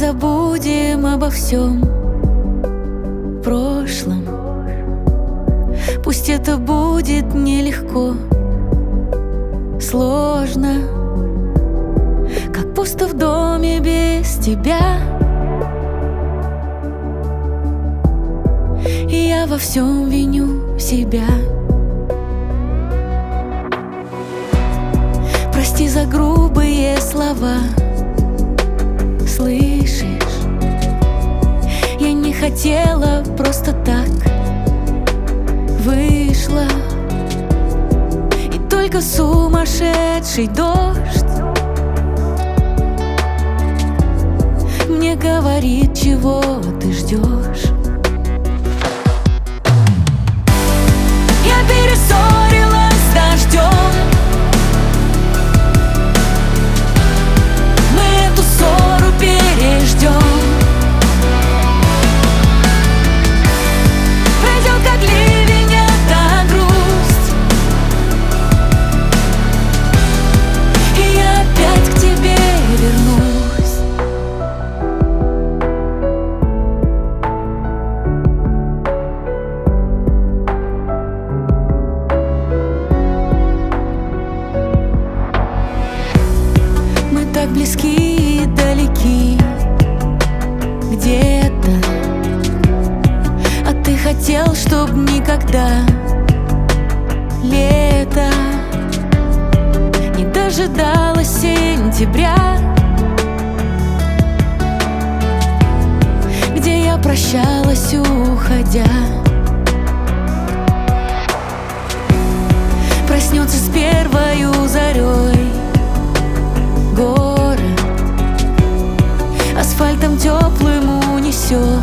забудем обо всем прошлом. Пусть это будет нелегко, сложно, как пусто в доме без тебя. И я во всем виню себя. Прости за грубые слова. Слышишь, я не хотела, просто так вышло. И только сумасшедший дождь мне говорит, чего ты ждешь. Я перессорилась с дождем. Мы эту ссору переждем. Пройдет как ливень эта грусть, и я опять к тебе вернусь. Мы так близки и далеки где-то, а ты хотел, чтоб никогда лето не дожидалось сентября, где я прощалась, уходя. Проснется с первою зарей город, асфальтом теплым унесет